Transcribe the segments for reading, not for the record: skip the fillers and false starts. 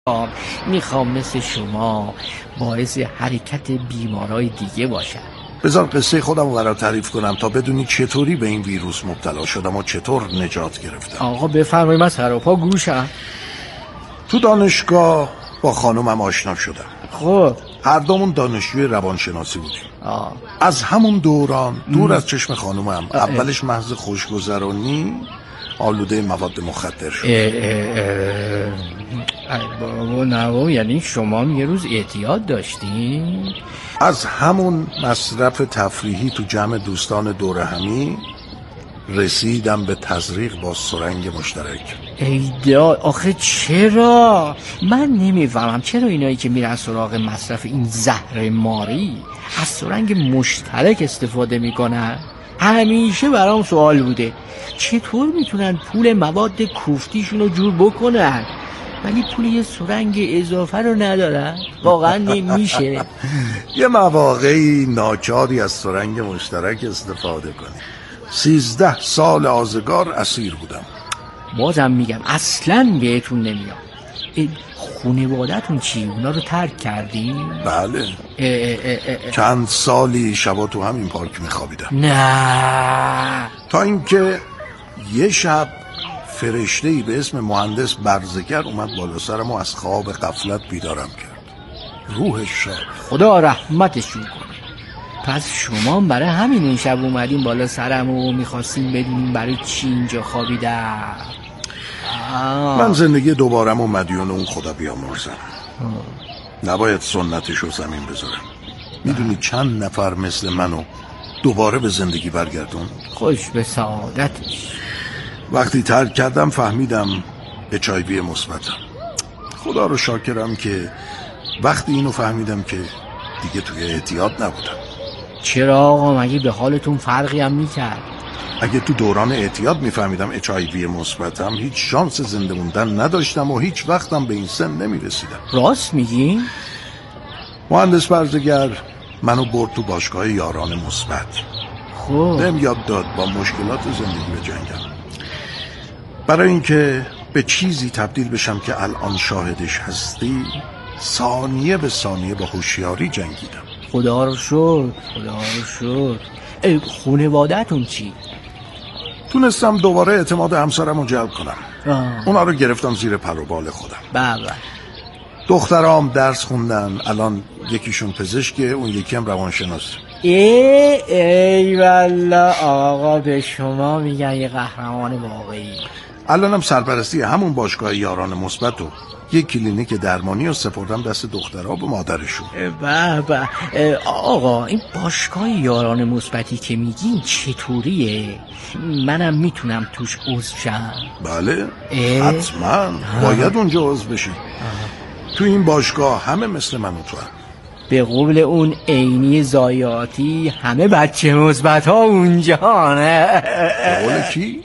میخوام مثل شما باعث حرکت بیمارای دیگه باشم. بذار قصه خودم رو برات تعریف کنم تا بدونی چطوری به این ویروس مبتلا شدم و چطور نجات گرفتم. آقا بفرمایید، من سراپا گوشم. تو دانشگاه با خانومم آشنا شدم. خب هر دومون دانشجوی روانشناسی بودیم. از همون دوران دور از چشم خانومم اولش محض خوشگذرانی آلوده مواد مخدر شد. بابا نه، یعنی شما یه روز اعتیاد داشتین؟ از همون مصرف تفریحی تو جمع دوستان دور همی رسیدم به تزریق با سرنگ مشترک. ایدا آخه چرا؟ من نمیفهمم چرا اینایی که میرن سراغ مصرف این زهر ماری از سرنگ مشترک استفاده میکنن. همیشه برام سوال بوده چطور میتونن پول مواد کوفتیشون رو جور بکنن ولی پول یه سرنگ اضافه رو ندارن؟ واقعا نمیشه. یه مواقعی ناچاری از سرنگ مشترک استفاده کنی. 13 سال آزگار اسیر بودم. بازم میگم اصلا بهتون نمیاد. خونوادتون چی؟ اونا رو ترک کردین؟ بله. چند سالی شبا تو همین پارک میخوابیدم. نه. تا اینکه یه شب فرشته‌ای به اسم مهندس برزگر اومد بالا سرم و از خواب غفلت بیدارم کرد. روحش شاد، خدا رحمتشون کنه. پس شما برای همین اون شب اومدین بالا سرم و میخواستین بدونین برای چی اینجا خوابیدم؟ من زندگی دوبارم و مدیون اون خدا بیامرزم. نباید سنتش رو زمین بذارم. میدونی چند نفر مثل منو دوباره به زندگی برگردون؟ خوش به سعادتش. وقتی ترک کردم فهمیدم HIV مثبتم. خدا رو شاکرم که وقتی اینو فهمیدم که دیگه توی اعتیاد نبودم. چرا آقا؟ مگه به حالتون فرقی هم میکرد؟ اگه تو دوران اعتیاد میفهمیدم HIV مثبتم هیچ شانس زنده موندن نداشتم و هیچ وقتم به این سن نمیرسیدم. راست میگی؟ مهندس برزگر منو برد تو باشگاه یاران مثبت. خب بهم یاد داد با مشکلات زندگی بجنگم. برای اینکه به چیزی تبدیل بشم که الان شاهدش هستی ثانیه به ثانیه با هوشیاری جنگیدم. خدا رو شکر، خدا رو شکر. خانواده‌تون چی؟ تونستم دوباره اعتماد همسرم رو جلب کنم. اونا رو گرفتم زیر پر و بال خودم. بله. دخترام درس خوندن، الان یکیشون پزشکه، اون یکی هم روانشناس. ای والله آقا، به شما میگن یه قهرمان واقعی. الانم سرپرستی همون باشگاه یاران مثبت و یک کلینیک درمانی رو سپردم دست دخترها به مادرشون. به آقا، این باشگاه یاران مثبتی که میگین چطوریه؟ منم میتونم توش عضو شم؟ بله حتما باید اونجا عضو بشی. تو این باشگاه همه مثل من و تو هم. به قول اون عینی ضایعاتی همه بچه مثبت ها اونجا نه؟ به قول کی؟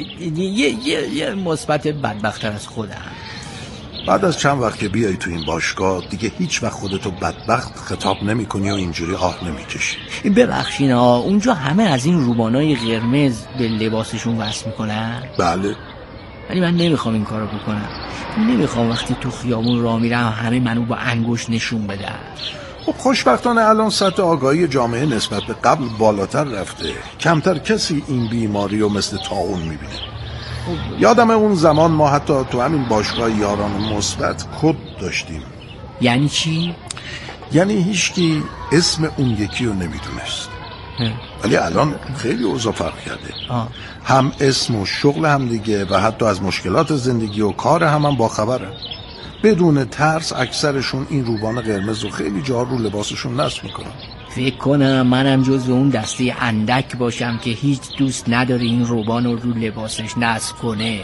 یه مثبت بدبخت‌تر از خودم. بعد از چند وقت که بیای تو این باشگاه دیگه هیچ وقت خودتو بدبخت خطاب نمی کنی و اینجوری آه نمی کشی. ببخشین اونجا همه از این روبانای قرمز به لباسشون وصل میکنن؟ بله. ولی من نمیخوام این کارو بکنم. نمیخوام وقتی تو خیابون راه میرم همه منو با انگشت نشون بدن. خب خوشبختانه الان سطح آگاهی جامعه نسبت به قبل بالاتر رفته. کمتر کسی این بیماری رو مثل طاعون میبینه. یادم اون زمان ما حتی تو همین باشگاه یاران مثبت کد داشتیم. یعنی چی؟ یعنی هیچکی اسم اون یکی رو نمیدونست. ولی الان خیلی اوضاع فرق کرده. هم اسم و شغل هم دیگه و حتی از مشکلات زندگی و کار هم با خبرن. بدون ترس اکثرشون این روبان قرمز رو خیلی جا رو لباسشون نصب میکنن. فکر کنم منم جزو اون دسته اندک باشم که هیچ دوست نداره این روبان رو لباسش نصب کنه.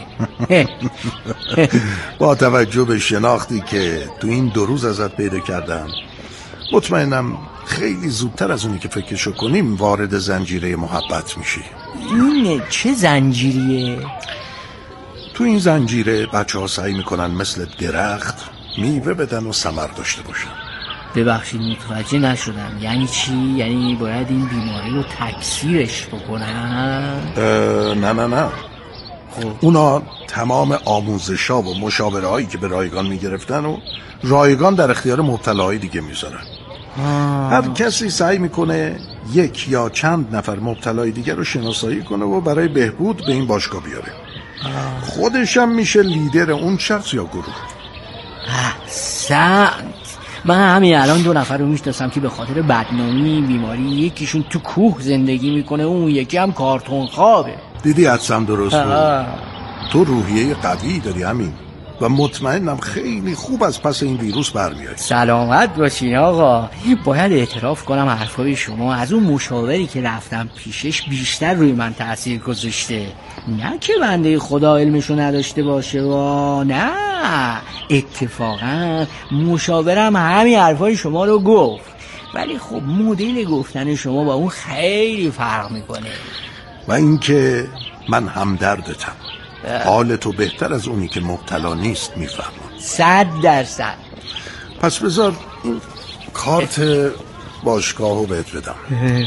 با توجه به شناختی که تو این 2 روز ازت پیدا کردم مطمئنم خیلی زودتر از اونی که فکرشو کنیم وارد زنجیره محبت میشی. این چه زنجیریه؟ تو این زنجیره بچه‌ها سعی میکنن مثل درخت میوه بدن و ثمر داشته باشن. ببخشید متوجه نشدم. یعنی چی؟ یعنی باید این بیماری رو تکثیرش بکنن؟ نه اونا تمام آموزش‌ها و مشاوره‌هایی که به رایگان میگرفتن و رایگان در اختیار مبتلاهای دیگه میذارن. هر کسی سعی میکنه یک یا چند نفر مبتلای دیگر رو شناسایی کنه و برای بهبود به این باشگاه بیاره. خودشم میشه لیدر اون شخص یا گروه. احسنت. من همین الان 2 نفر رو میشناسم که به خاطر بدنامی بیماری یکیشون تو کوه زندگی میکنه، اون یکی هم کارتون خوابه. دیدی حدسم درست بود. تو روحیه قوی داری همین و مطمئنم خیلی خوب از پس این ویروس برمیاری. سلامت باشین آقا. باید اعتراف کنم حرفای شما از اون مشاوری که رفتم پیشش بیشتر روی من تأثیر گذاشته. نه که بنده خدا علمشو نداشته باشه و نه، اتفاقا مشاورم همین حرفای شما رو گفت، ولی خب مدل گفتن شما با اون خیلی فرق میکنه. و اینکه من همدردتم، حال تو بهتر از اونی که مبتلا نیست میفهمم. 100%. پس بذار این کارت باشگاهو بهت بدم.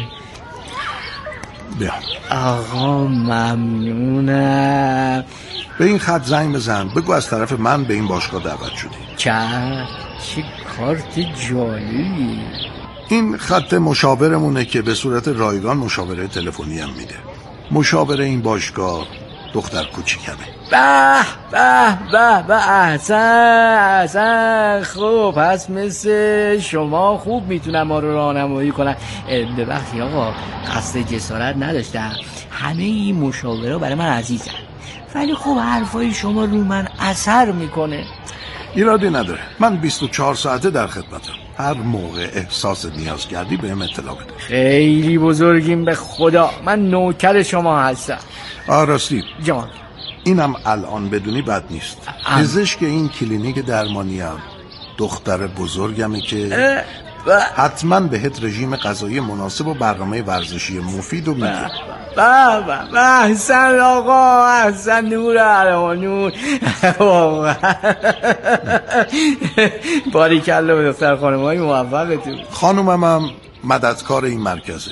بیا. آقا ممنونم. به این خط زنگ بزن، بگو از طرف من به این باشگاه دعوت شدی. چه کارت جالبی. این خط مشاورمونه که به صورت رایگان مشاوره تلفنی هم میده. مشاوره این باشگاه دختر کوچیکمه. به به به به، احسن. خب پس مثل شما خوب میتونم ما رو راهنمایی کنم. ببخشید آقا، قصد جسارت نداشتم. همه این مشاوره برای من عزیزن، ولی خب حرفای شما رو من اثر میکنه. ایرادی نداره، من 24 ساعته در خدمتم. هر موقع احساس نیاز کردی بهم اطلاع بده. خیلی بزرگیم به خدا، من نوکر شما هستم. راستی جان، اینم الان بدونی بد نیست. پزشک این کلینیک درمانی هم دختر بزرگمه که حتما بهت رژیم غذایی مناسب و برنامه ورزشی مفید و میده. احسن آقا، احسن. نور الهانون. باریکلا به دختر خانم‌های موفقتون. خانومم هم مددکار این مرکزه.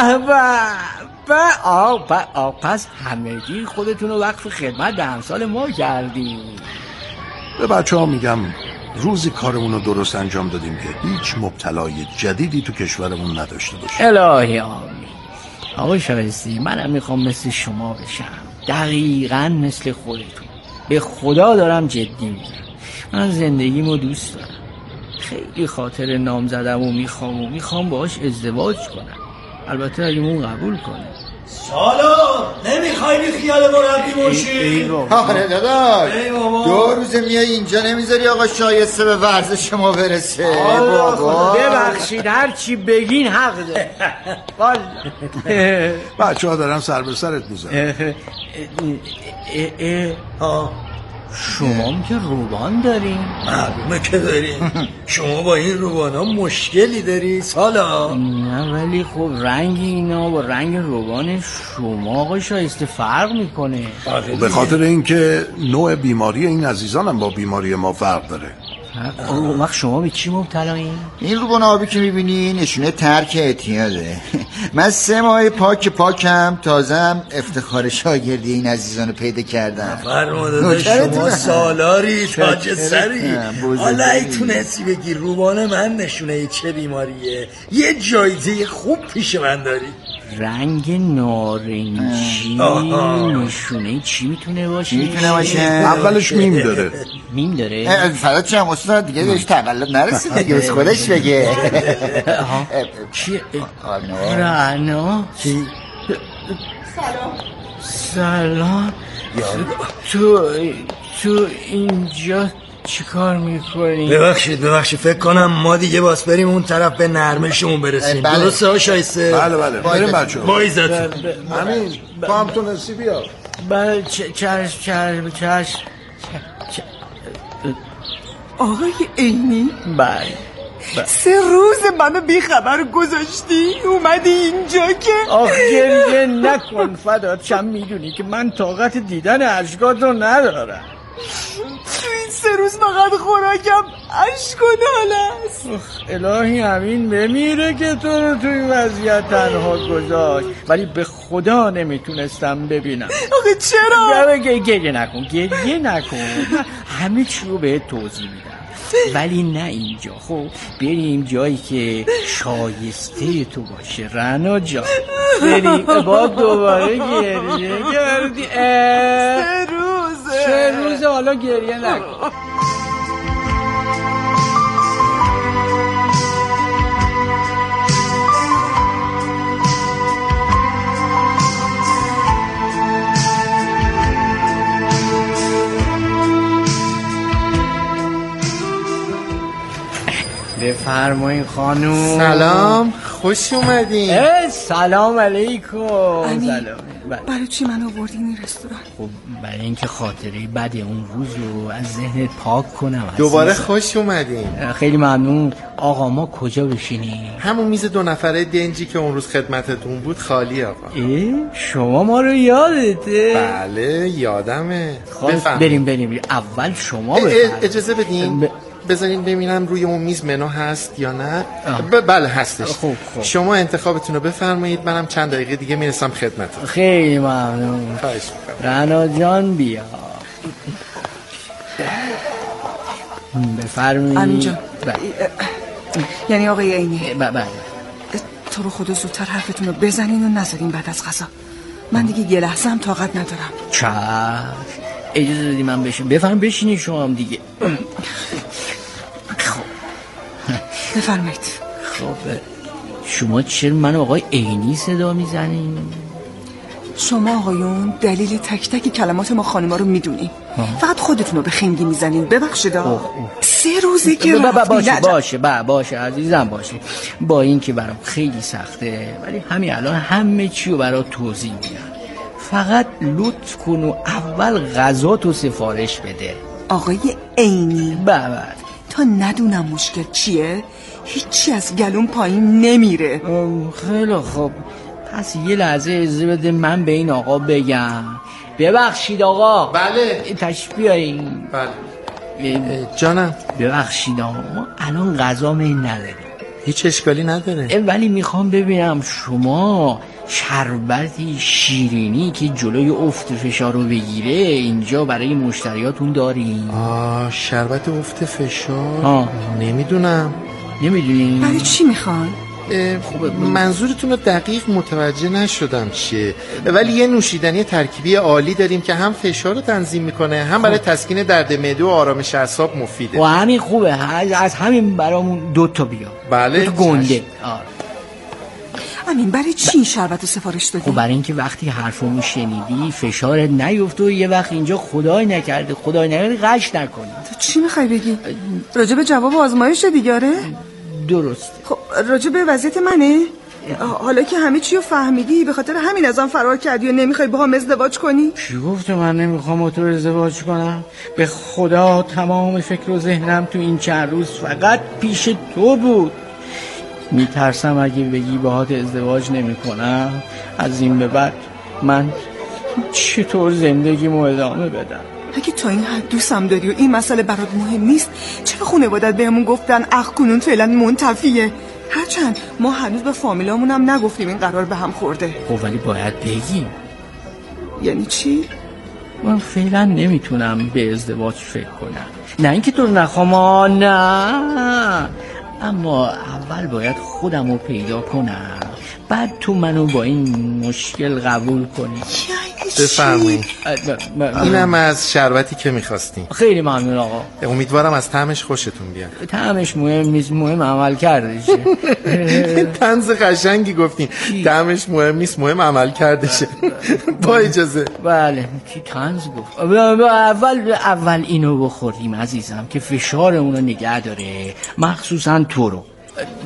پس همگی خودتون رو وقف خدمت به همسال ما کردیم. به بچه‌ها میگم روزی کارمون رو درست انجام دادیم که هیچ مبتلای جدیدی تو کشورمون نداشته باشه. الهی آمین. آقای شایستی، منم میخوام مثل شما بشم، دقیقاً مثل خودتون. به خدا دارم جدی میگم، من زندگیمو دوست دارم. خیلی خاطر نام زدم و میخوام باهاش ازدواج کنم، البته اگه اون قبول کنه. سالا نمیخوای بی خیال مربی باشی؟ آره داداش، 2 روزه میای اینجا نمیذاری آقا شایسته به ورزش ما برسه. بابا ببخشید، هر چی بگین حق ده. بچه ها دارن سر به سرت میزن. شما هم که روبان دارین؟ معلومه که دارین. شما با این روبان ها مشکلی داری سالا؟ نه ولی خب رنگ اینا با رنگ روبان شما آقای شایسته فرق میکنه. به خاطر اینکه نوع بیماری این عزیزان هم با بیماری ما فرق داره. اون وقت شما به چی مبتلایین؟ این روبان آبی که میبینی نشونه ترک اعتیاده. من 3 ماه پاکم تازم افتخار شاگردی این عزیزان رو پیدا کردم. فرمانده شما سالاری تاج سری. حالا ای تونستی بگی روبان من نشونه چه بیماریه، یه جایزه خوب پیش من داری. رنگ نارنجی نشونه چی میتونه باشه؟ اولش میم داره. میم داره؟ فراد چم استاد دیگه بهش تقلب نرسید دیگه، بس خودش بگه. چیه؟ رانا؟ چی؟ سلام. تو اینجا چی کار میکنی؟ ببخشید فکر کنم ما دیگه باس بریم اون طرف به نرمشمون برسیم. درسته ها شایسته؟ بله بریم بچه ها. با ایزتون. همین تو هم تونستی بیا. بله چشم. آقای عینی؟ بله 3 روز منو بی خبر گذاشتی اومدی اینجا که گریه نکن فدات شم، میدونی که من طاقت دیدن اشکات رو ندارم. تو این 3 روز فقط خوراکم اشک و ناله است. الهی امین بمیره که تو رو توی وضعیت تنها گذاشت، ولی به خدا نمیتونستم ببینم. آخه چرا؟ گریه نکن همه چی رو بهت توضیح میدم، ولی نه اینجا. خب بریم جایی که شایسته تو باشه رنا جان. بریم. با دوباره گریه کردی. 3 روزه حالا گریه نکن. بفرمایید خانوم. سلام، خوش اومدین. سلام علیکم. سلام. برای چی منو آوردین این رستوران؟ خب برای اینکه خاطره بد اون روز رو از ذهنت پاک کنم. دوباره خوش اومدین. خیلی ممنون. آقا ما کجا بشینیم؟ همون میز 2 نفره دنجی که اون روز خدمتتون بود خالی آقا. شما ما رو یادته؟ بله یادمه. بریم اول شما بفرمایید. اجازه بدین بذارین ببینم روی اون میز منو هست یا نه. بله هستش. خوب. شما انتخابتون رو بفرمایید، منم چند دقیقه دیگه میرسم خدمتتون. خیلی ممنون. خواهش می‌کنم. رنا جان بیا. بفرمایید. امین جان. یعنی آقای عینی. بله. تو رو خدا زودتر حرفتون رو بزنین و نذارین بعد از غذا. من دیگه یه لحظه هم طاقت ندارم. چشم. اجازه بدید من بشین. بفرمایید بشینید شما هم دیگه. بفرمایید. خب شما چرا من آقای عینی صدا میزنین؟ شما آقایون دلیل تک تک کلمات ما خانما رو میدونین، فقط خودتون رو به خنگی میزنین. ببخشید 3 روزه که باشه عزیزم باشه. با این که برام خیلی سخته، ولی همین الان همه چی رو برات توضیح میدم. فقط لطف کن و اول غذا تو سفارش بده. آقای عینی. بله. تا ندونم مشکل چیه هیچی از گلوم پایین نمیره. خیلی خوب، پس یه لحظه اجازه بده من به این آقا بگم. ببخشید آقا. بله. تشریف بیارین. بله. جانم. ببخشید آقا، ما الان غذا نداریم. هیچ اشکالی نداره. ولی میخوام ببینم شما شربتی شیرینی که جلوی افت فشار رو بگیره اینجا برای مشتریاتون دارین؟ شربت افت فشار؟ نمیدونم. نمیدونین؟ برای چی میخوان؟ منظورتون رو دقیق متوجه نشدم چیه، ولی یه نوشیدنی ترکیبی عالی داریم که هم فشار رو تنظیم میکنه، هم برای تسکین درد معده و آرامش اعصاب مفیده. و همین خوبه، از همین برامون 2 تا بیا. بله. 2 تا گنده. امین برای چی این شربت رو سفارش دادی؟ خب برای اینکه وقتی حرفمو شنیدی فشارت نیفته و یه وقت اینجا خدای نکرده غش نکنی. تو چی میخوای بگی؟ راجع به جواب آزمایش دیگه؟ درست. خب راجع به وضعیت منه؟ حالا که همه چی رو فهمیدی به خاطر همین ازم فرار کردی و نمیخوای با هم ازدواج کنی؟ چی گفته من نمیخوام با تو ازدواج کنم؟ به خدا تمام فکر و ذهنم تو این چند روز فقط پیش تو بود. میترسم اگه بگی باهات ازدواج نمی کنم از این به بعد من چطور زندگیمو ادامه بدم. اگه تا این حد دوستم داری و این مسئله برات مهم نیست چرا خانواده‌ات بهمون گفتن کنون فعلا منتفیه؟ هرچند ما هنوز به فامیلامون هم نگفتیم این قرار به هم خورده. خب ولی باید بگیم. یعنی چی؟ من فعلا نمیتونم به ازدواج فکر کنم. نه اینکه تو نخوام، نه، اما اول باید خودم رو پیدا کنم، بعد تو منو با این مشکل قبول کنی. بفرمایید. اینم از شربتی که میخواستیم. خیلی ممنون آقا. امیدوارم از طعمش خوشتون بیاد. طعمش مهم نیست، مهم عمل کردشه. طنز قشنگی گفتین. طعمش مهم نیست، مهم عمل کردشه. با اجازه. بله کی طنز گفت؟ اول اینو بخوریم عزیزم که فشارمون رو نگه داره، مخصوصا تو رو.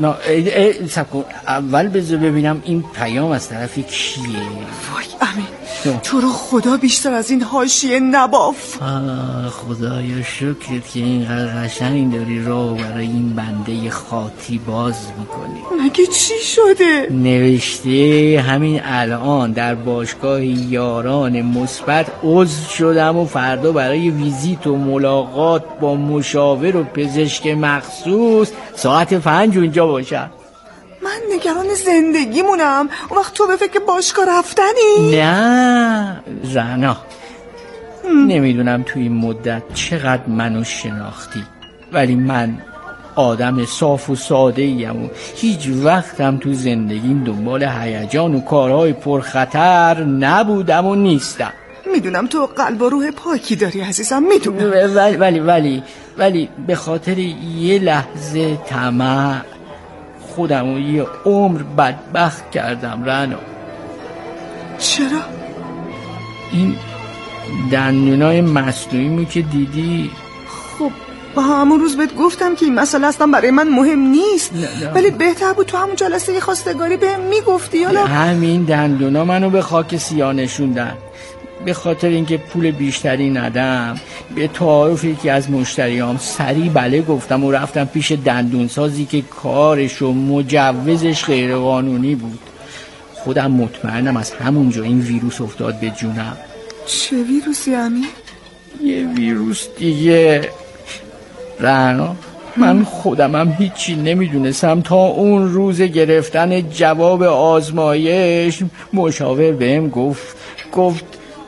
اول بذار ببینم این پیام از طرف کیه. وای امین تو رو خدا بیشتر از این حاشیه نباف. خدایا شکرت که اینقدر قشنگ داری راه برای این بنده خاطی باز میکنی. مگه چی شده؟ نوشته همین الان در باشگاه یاران مثبت عضو شدم و فردا برای ویزیت و ملاقات با مشاور و پزشک مخصوص ساعت 5 اونجا باشم. من نگران زندگیمونم. اون وقت تو به فکر باشگاه رفتنی؟ نه رنا، نمیدونم توی این مدت چقدر منو شناختی، ولی من آدم صاف و ساده ایم و هیچ وقتم تو زندگیم دنبال هیجان و کارهای پرخطر نبودم و نیستم. میدونم تو قلب و روح پاکی داری عزیزم، میدونم، ولی به خاطر یه لحظه طمع خودمو یه عمر بدبخت کردم رنا. چرا؟ این دندونای مصنوعیمو که دیدی، خب با همون روز بهت گفتم که این مسئله اصلا برای من مهم نیست. نه. ولی بهتر بود تو همون جلسه خواستگاری بهم میگفتی. حالا همین دندونا منو به خاک سیاه نشوندن. به خاطر اینکه پول بیشتری ندم به تعارف یکی از مشتریام سریع بله گفتم و رفتم پیش دندونسازی که کارش و مجوزش غیر قانونی بود. خودم مطمئنم از همونجا این ویروس افتاد به جونم. چه ویروسی همین؟ یه ویروس دیگه رنا. من خودمم هیچی نمیدونستم تا اون روز گرفتن جواب آزمایش. مشاور بهم گفت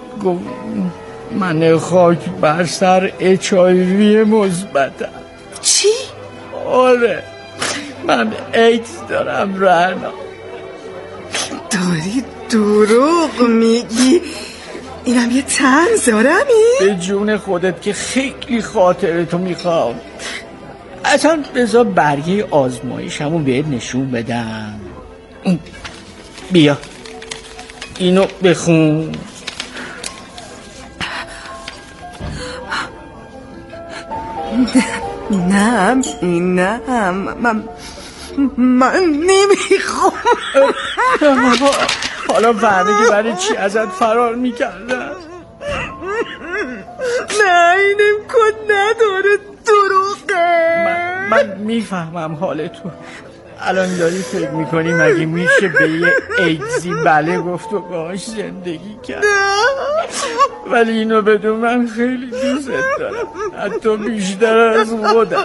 من خاک بر سر HIV مثبتم. چی؟ آره من ایدز دارم رنا. داری دروغ میگی؟ اینم یه طنز آرمی؟ به جون خودت که خیلی خاطرتو میخوام. اصلا بذار برگه آزمایش همون بهت نشون بدم. بیا اینو بخون. نه من نمیخوام. حالا فهمیدی برای چی ازت فرار میکردن؟ نه این امکان نداره، دروغه. من میفهمم حالتو. الان داری فکر میکنی مگه میشه به یه ایدزی بله گفت و باهاش زندگی کرد؟ ولی اینو بدون من خیلی دوست دارم، حتی بیشتر از خودم.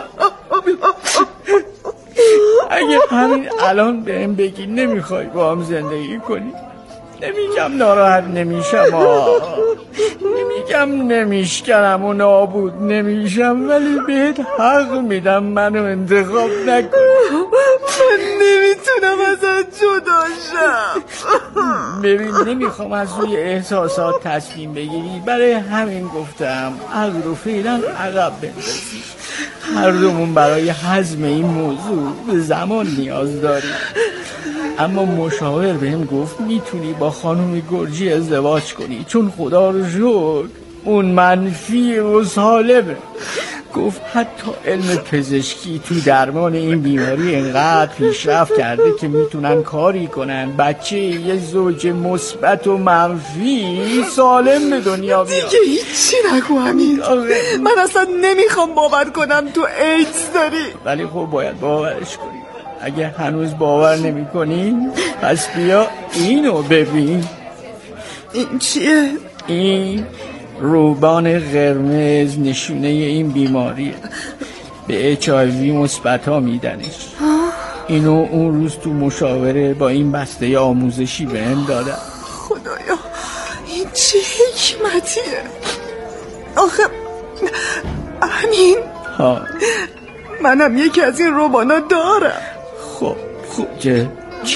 اگه همین الان بهم بگی نمیخوای با هم زندگی کنی، نمیگم ناراحت نمیشم، نمیگم نمیشکنم و نابود نمیشم، ولی بهت حق میدم منو انتخاب نکن. من نمیتونم ازت جدا شم. ببین نمیخوام از روی احساسات تصمیم بگیری، برای همین گفتم عقل رو فعلا عقب بندازی. هر دومون برای هضم این موضوع به زمان نیاز داریم. اما مشاور بهم گفت میتونی با خانم گرجی ازدواج کنی، چون خدا رو شکر اون منفی و سالمه. گفت حتی علم پزشکی تو درمان این بیماری انقدر پیشرفت کرده که میتونن کاری کنن بچه یه زوج مثبت و منفی سالم به دنیا بیاد. دیگه هیچی نگو همین. من اصلا نمیخوام باور کنم تو ایدز داری. ولی خب باید باورش کنی. اگه هنوز باور نمی کنی پس بیا اینو ببین. این چیه؟ این روبان قرمز نشونه این بیماریه. به HIV مثبت ها میدنش. اینو اون روز تو مشاوره با این بسته آموزشی بهم دادن. خدایا این چه حکمتیه. آخه همین منم یکی از این روبانا دارم. خب چه؟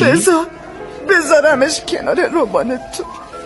بذارمش کنار روبان تو.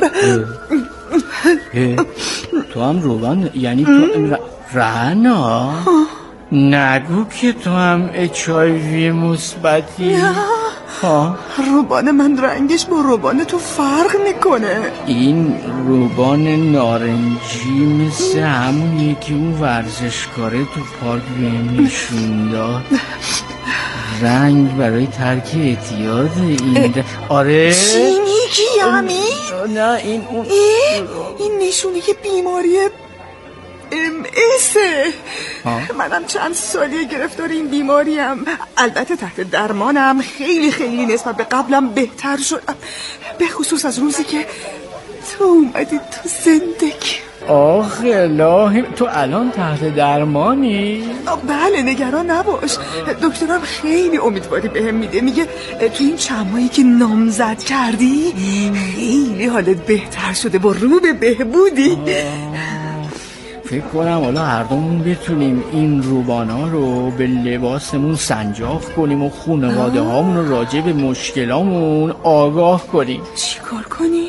تو هم روبان؟ یعنی تو رنا؟ نگو که تو هم HIV مثبتی. روبان من رنگش با روبان تو فرق میکنه. این روبان نارنجی مثل همونی که اون ورزشکاره تو پارک بهم نشون داد. رنگ برای ترک اعتیاد این. آره چی میگی امین؟ نه این نشونه که بیماری MS. منم چند سالیه گرفتار این بیماریم. البته تحت درمانم، خیلی نسبت به قبلم بهتر شدم، به خصوص از روزی که تو اومدی تو زندگی. آخ الهی، تو الان تحت درمانی؟ بله نگران نباش، دکترم خیلی امیدواری بهم میده، میگه تو این چند ماهی که نامزد کردی خیلی حالت بهتر شده، با رو به بهبودی. فکر کنم حالا هر دومون بتونیم این روبانا رو به لباسمون سنجاق کنیم و خانواده هامون رو راجع به مشکلامون آگاه کنیم. چی کار کنی؟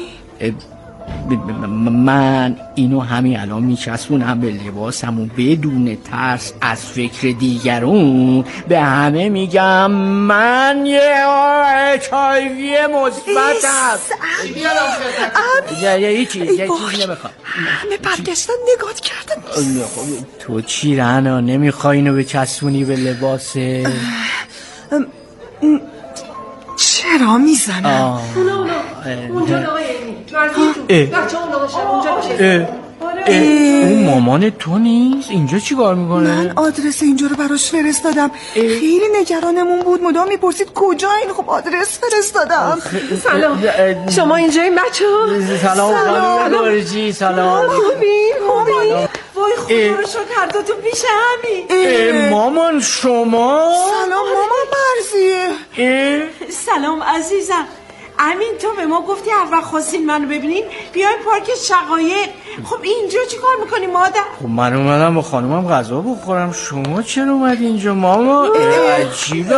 من اینو همین الان میچسبونم به لباسمون، بدون ترس از فکر دیگرون به همه میگم من یه HIV مثبت هست. یه چیز نمیخوام. همه برگشتن نگات کردن. تو چی رنا نمیخوای اینو بچسبونی به لباسه؟ چرا میزنم؟ اونجا آقای علمی بچه اون آقا شب اونجا باشه. اون مامان تو نیست؟ اینجا چی کار میکنه؟ من آدرس اینجا رو براش فرستادم. خیلی نگرانمون بود، مدام میپرسید کجایین. خب آدرس فرستادم. سلام، شما اینجایین بچه ها؟ سلام خانم گرجی. سلام خوبی؟ وای خدا رو شکر هر دوتون پیش همین. مامان شما؟ سلام مامان مرزیه. سلام عزیزم. امین تو به ما گفتی اول خواستین منو ببینین بیاین پارک شقایق. خب اینجا چی کار میکنی مادر؟ خب من اومدم با خانومم غذا بخورم، شما چرا اومدی اینجا ماما؟ عجیبه.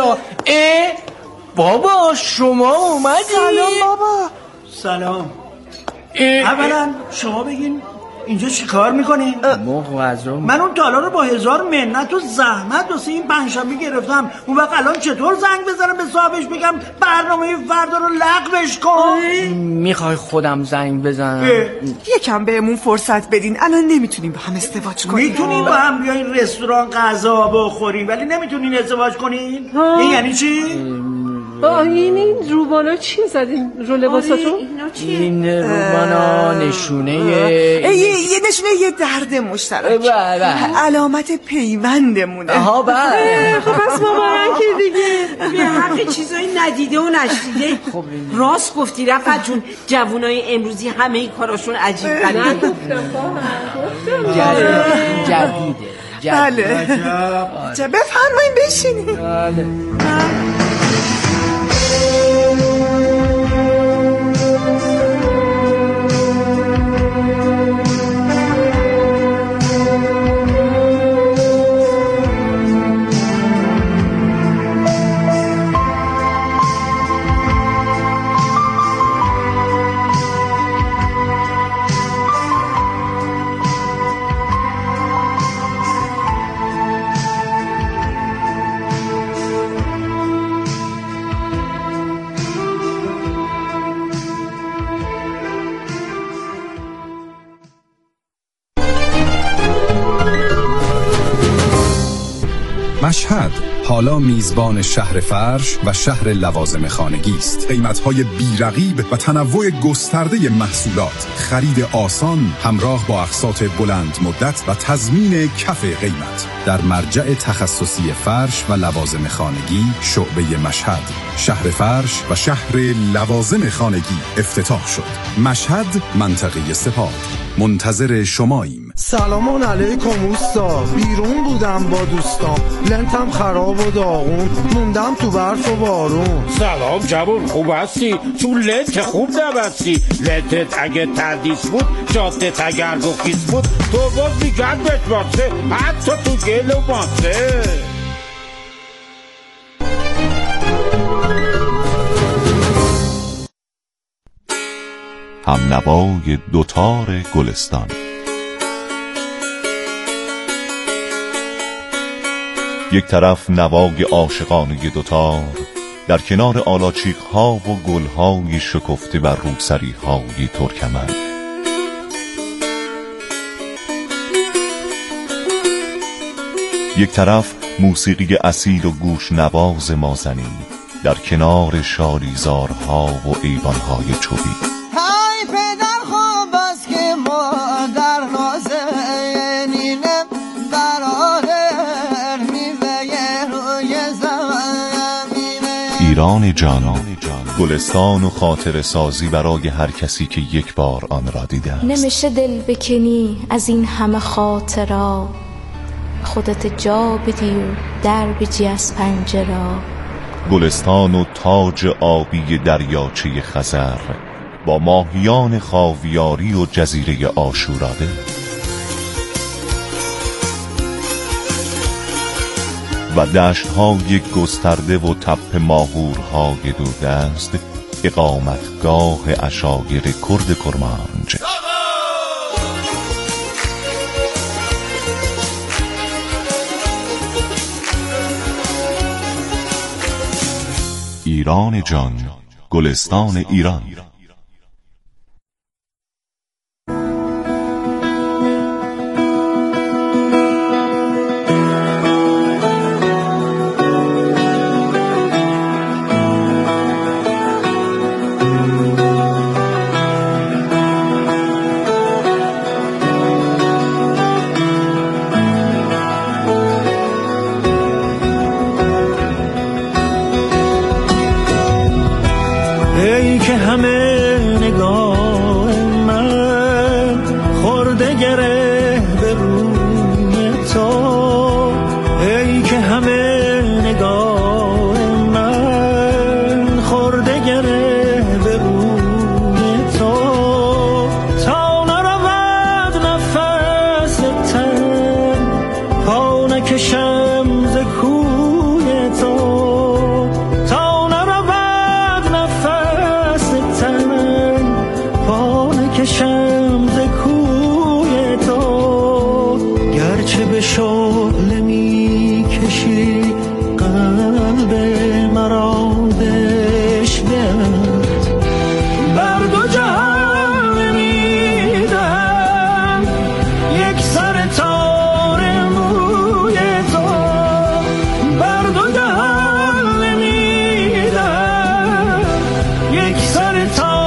بابا شما اومدی؟ سلام بابا. سلام. اولا شما بگین اینجا چی کار میکنین؟ من اون تالا رو با 1000 منت و زحمت واسه این پنجشنبه گرفتم. اون وقت الان چطور زنگ بزنم به صاحبش بگم برنامه فردا رو لغوش کن؟ میخوای خودم زنگ بزنم؟ یکم بهمون فرصت بدین، الان نمیتونیم با هم ازدواج کنیم. میتونیم با هم بیاین رستوران غذا بخوریم ولی نمیتونین ازدواج کنین؟ این یعنی چی؟ این روبانا چی زدین رو لباساتون؟ این روبانا نشونه یه نشونه یه درد مشترک، علامت پیوندمونه. خب بس مبارکه دیگه. به حق چیزایی ندیده و نشنیده. راست گفتی رفعت جون، جوانای امروزی همه این کاراشون عجیب غریبه. جدیده. بله بفرمایین بشینید. مشهد حالا میزبان شهر فرش و شهر لوازم خانگی است. قیمت‌های بی‌رقیب و تنوع گسترده محصولات، خرید آسان همراه با اقساط بلند مدت و تضمین کف قیمت در مرجع تخصصی فرش و لوازم خانگی شعبه مشهد. شهر فرش و شهر لوازم خانگی افتتاح شد. مشهد منطقه سپاه. منتظر شماییم. سلام علیکم اوستا. بیرون بودم با دوستان، لنتم خراب و داغون، موندم تو برف و بارون. سلام جوون، خوب هستی؟ تو لنت خوب نبستی. لنتت اگه تردیس بود، جادت اگر گفیس بود، تو باز میگرد بشماسه حتی تو گل و ماسه. هم نوای دوتار گلستان. یک طرف نوای عاشقانه دوتار، در کنار آلاچیق ها و گل های شکفته بر روسری های ترکمن. یک طرف موسیقی اصیل و گوش نواز مازنی، در کنار شالیزارها و ایوانهای چوبی. ایران جان، گلستان و خاطر سازی برای هر کسی که یک بار آن را دیده است. نمیشه دل بکنی از این همه خاطرا، خودت جا بدی و در بجی از پنجره. گلستان و تاج آبی دریاچه خزر با ماهیان خاویاری و جزیره آشوراده. و دشت‌های گسترده و تپه ماهورهای دوردست، اقامتگاه عشایر کرد کرمانج. ایران جان، گلستان ایران. ای که همه نگاه من خورده گره به روی تو، ای که همه نگاه من خورده گره به روی تو، تا نرود نفس تن پا نکشم ز کوی تو، شمز کوی تو، گرچه به شعله می کشی قلب مرا بشکند، بر دو جهان میدم یک سر تار موی تو، بر دو جهان میدم یک سر تار.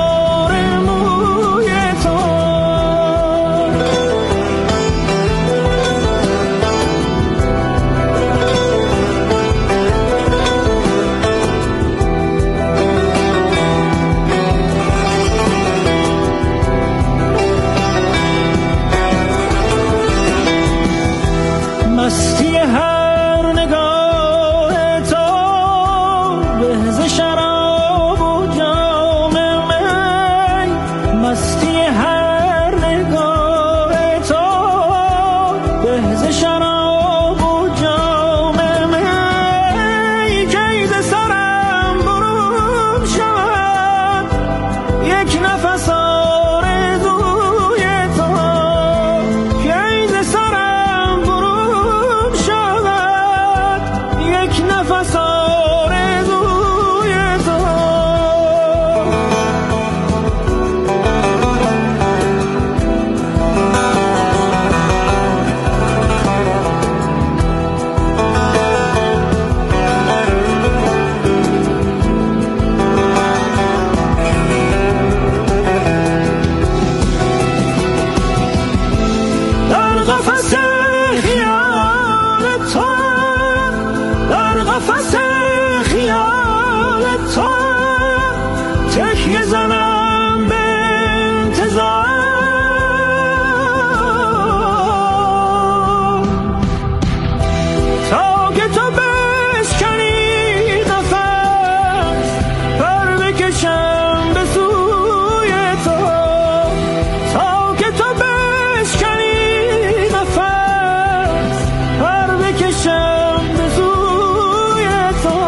مستی هر نگاه تو به شراب و جام می، مستی هر نگاه تو به شراب و جام می، کید سرم برون شود یک نفس آرزوی تو، کید سرم برون شود یک نفس آرزوی تو. در قفس خیال تو، در قفس خیال تو تکیه زنم به انتظار، تا که تو بشکنی قفس پر بکشم به سوی تو، تا که تو بشکنی قفس پر بکشم به سوی تو.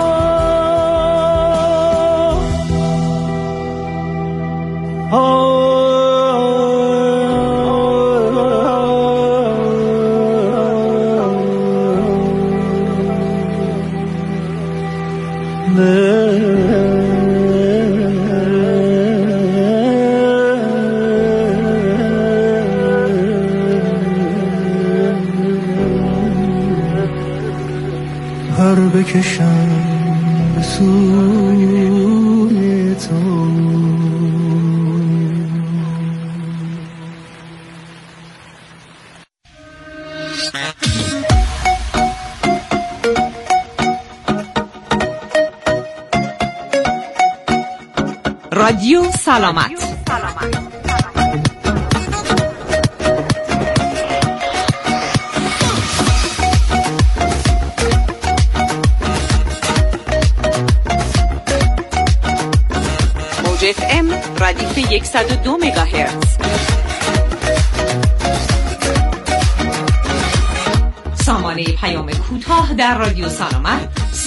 پر بکشم به سوی تو. رادیو سلامت. موج FM ردیف 102 مگاهرتز. سامانه پیام کوتاه در رادیو سلامت